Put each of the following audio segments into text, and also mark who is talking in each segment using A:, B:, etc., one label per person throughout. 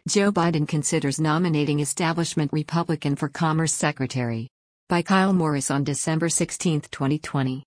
A: Joe Biden considers nominating establishment Republican for Commerce Secretary. By Kyle Morris on December 16, 2020.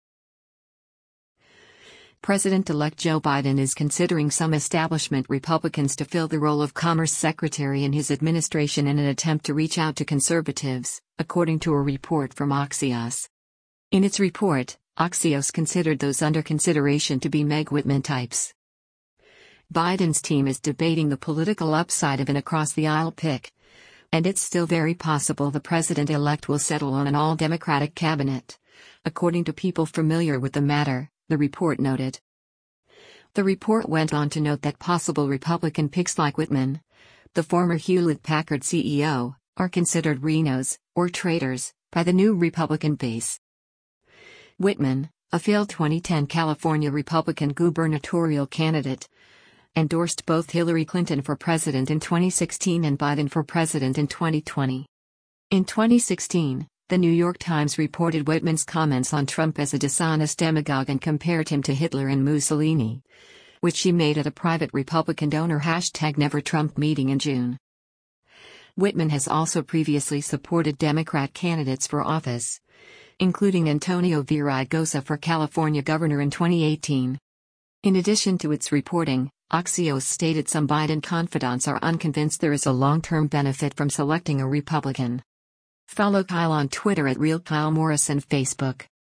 A: President-elect Joe Biden is considering some establishment Republicans to fill the role of Commerce Secretary in his administration in an attempt to reach out to conservatives, according to a report from Axios. In its report, Axios considered those under consideration to be Meg Whitman types. Biden's team is debating the political upside of an across-the-aisle pick, and it's still very possible the president-elect will settle on an all-Democratic cabinet, according to people familiar with the matter, the report noted. The report went on to note that possible Republican picks like Whitman, the former Hewlett-Packard CEO, are considered Rhinos, or traitors, by the new Republican base. Whitman, a failed 2010 California Republican gubernatorial candidate, endorsed both Hillary Clinton for president in 2016 and Biden for president in 2020. In 2016, The New York Times reported Whitman's comments on Trump as a dishonest demagogue and compared him to Hitler and Mussolini, which she made at a private Republican donor #NeverTrump meeting in June. Whitman has also previously supported Democrat candidates for office, including Antonio Villaraigosa for California governor in 2018. In addition to its reporting, Axios stated some Biden confidants are unconvinced there is a long-term benefit from selecting a Republican. Follow Kyle on Twitter @RealKyleMorris and Facebook.